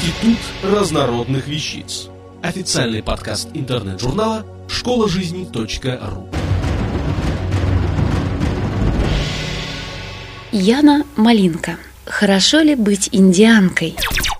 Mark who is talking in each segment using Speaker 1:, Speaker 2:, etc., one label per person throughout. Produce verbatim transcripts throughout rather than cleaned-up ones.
Speaker 1: Институт разнородных вещиц. Официальный подкаст интернет-журнала школа жизни точка ру.
Speaker 2: Яна Малинка. Хорошо ли быть индианкой?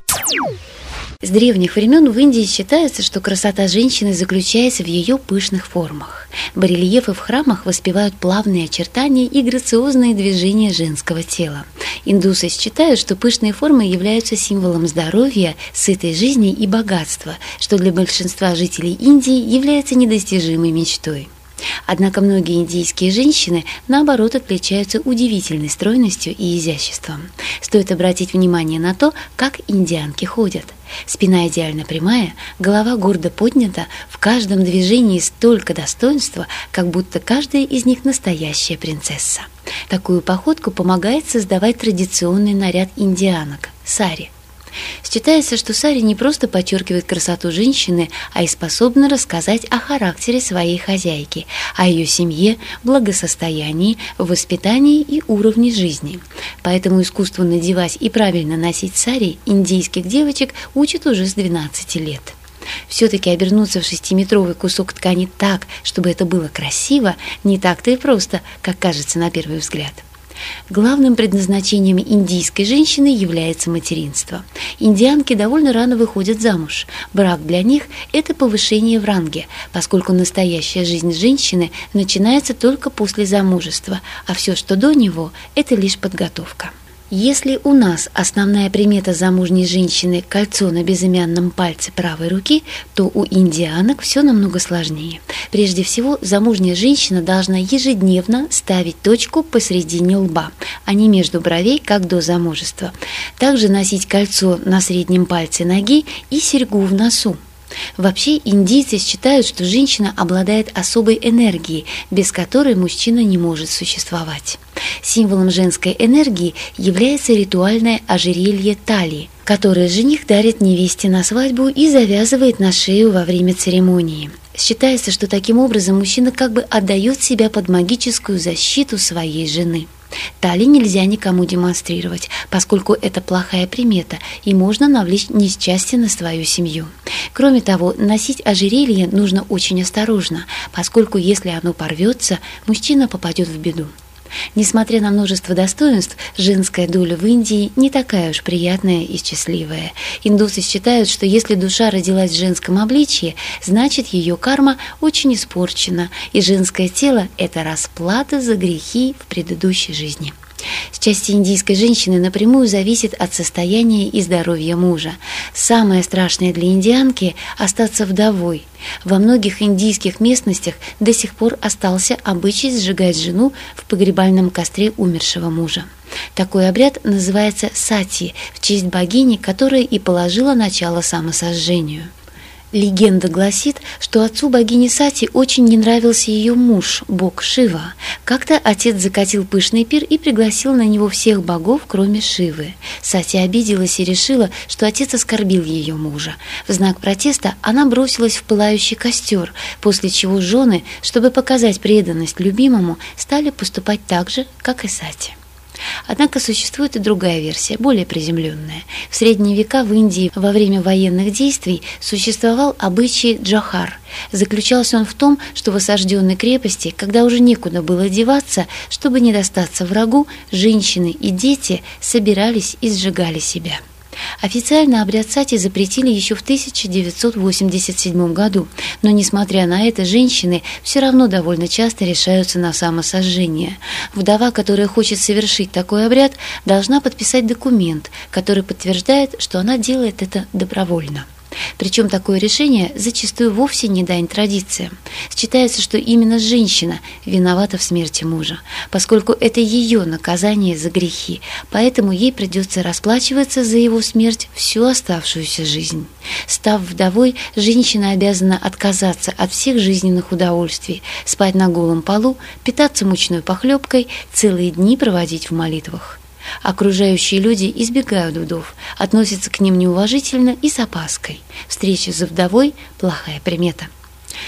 Speaker 2: С древних времен в Индии считается, что красота женщины заключается в ее пышных формах. Барельефы в храмах воспевают плавные очертания и грациозные движения женского тела. Индусы считают, что пышные формы являются символом здоровья, сытой жизни и богатства, что для большинства жителей Индии является недостижимой мечтой. Однако многие индийские женщины, наоборот, отличаются удивительной стройностью и изяществом. Стоит обратить внимание на то, как индианки ходят. Спина идеально прямая, голова гордо поднята, в каждом движении столько достоинства, как будто каждая из них настоящая принцесса. Такую походку помогает создавать традиционный наряд индианок – сари. Считается, что сари не просто подчеркивает красоту женщины, а и способна рассказать о характере своей хозяйки, о ее семье, благосостоянии, воспитании и уровне жизни. Поэтому искусству надевать и правильно носить сари индийских девочек учат уже с двенадцати лет. Все-таки обернуться в шестиметровый кусок ткани так, чтобы это было красиво, не так-то и просто, как кажется на первый взгляд. Главным предназначением индийской женщины является материнство. Индианки довольно рано выходят замуж. Брак для них – это повышение в ранге, поскольку настоящая жизнь женщины начинается только после замужества, а все, что до него – это лишь подготовка. Если у нас основная примета замужней женщины – кольцо на безымянном пальце правой руки, то у индианок все намного сложнее. Прежде всего, замужняя женщина должна ежедневно ставить точку посредине лба, а не между бровей, как до замужества. Также носить кольцо на среднем пальце ноги и серьгу в носу. Вообще, индийцы считают, что женщина обладает особой энергией, без которой мужчина не может существовать. Символом женской энергии является ритуальное ожерелье талии, которое жених дарит невесте на свадьбу и завязывает на шею во время церемонии. Считается, что таким образом мужчина как бы отдает себя под магическую защиту своей жены. Талии нельзя никому демонстрировать, поскольку это плохая примета, и можно навлечь несчастье на свою семью. Кроме того, носить ожерелье нужно очень осторожно, поскольку если оно порвется, мужчина попадет в беду. Несмотря на множество достоинств, женская доля в Индии не такая уж приятная и счастливая. Индусы считают, что если душа родилась в женском обличье, значит ее карма очень испорчена, и женское тело – это расплата за грехи в предыдущей жизни. Счастье индийской женщины напрямую зависит от состояния и здоровья мужа. Самое страшное для индианки – остаться вдовой. Во многих индийских местностях до сих пор остался обычай сжигать жену в погребальном костре умершего мужа. Такой обряд называется сати, в честь богини, которая и положила начало самосожжению. Легенда гласит, что отцу богини Сати очень не нравился ее муж, бог Шива. Как-то отец закатил пышный пир и пригласил на него всех богов, кроме Шивы. Сати обиделась и решила, что отец оскорбил ее мужа. В знак протеста она бросилась в пылающий костер, после чего жены, чтобы показать преданность любимому, стали поступать так же, как и Сати. Однако существует и другая версия, более приземленная. В средние века в Индии во время военных действий существовал обычай джохар. Заключался он в том, что в осажденной крепости, когда уже некуда было деваться, чтобы не достаться врагу, женщины и дети собирались и сжигали себя. Официально обряд сати запретили еще в тысяча девятьсот восемьдесят седьмом году, но, несмотря на это, женщины все равно довольно часто решаются на самосожжение. Вдова, которая хочет совершить такой обряд, должна подписать документ, который подтверждает, что она делает это добровольно. Причем такое решение зачастую вовсе не дань традициям. Считается, что именно женщина виновата в смерти мужа, поскольку это ее наказание за грехи, поэтому ей придется расплачиваться за его смерть всю оставшуюся жизнь. Став вдовой, женщина обязана отказаться от всех жизненных удовольствий, спать на голом полу, питаться мучной похлебкой, целые дни проводить в молитвах. Окружающие люди избегают вдов, относятся к ним неуважительно и с опаской. Встреча за вдовой – плохая примета.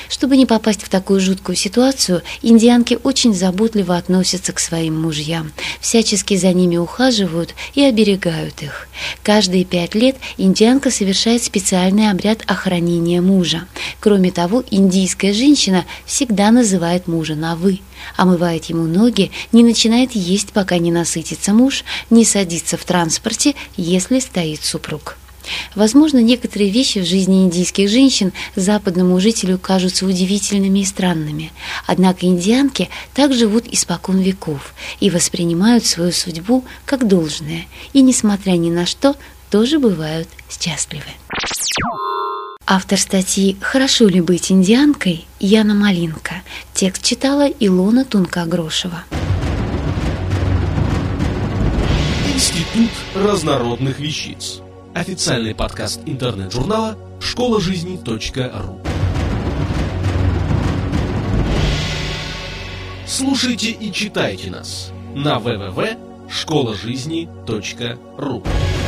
Speaker 2: Чтобы не попасть в такую жуткую ситуацию, индианки очень заботливо относятся к своим мужьям, всячески за ними ухаживают и оберегают их. Каждые пять лет индианка совершает специальный обряд охранения мужа. Кроме того, индийская женщина всегда называет мужа на «вы», омывает ему ноги, не начинает есть, пока не насытится муж, не садится в транспорте, если стоит супруг. Возможно, некоторые вещи в жизни индийских женщин западному жителю кажутся удивительными и странными. Однако индианки так живут испокон веков и воспринимают свою судьбу как должное, и, несмотря ни на что, тоже бывают счастливы. Автор статьи «Хорошо ли быть индианкой» Яна Малинка. Текст читала Илона Тунка-Грошева.
Speaker 1: Институт разнородных вещиц. Официальный подкаст интернет-журнала школа жизни точка ру. Слушайте и читайте нас на дабл ю дабл ю дабл ю точка школа жизни точка ру.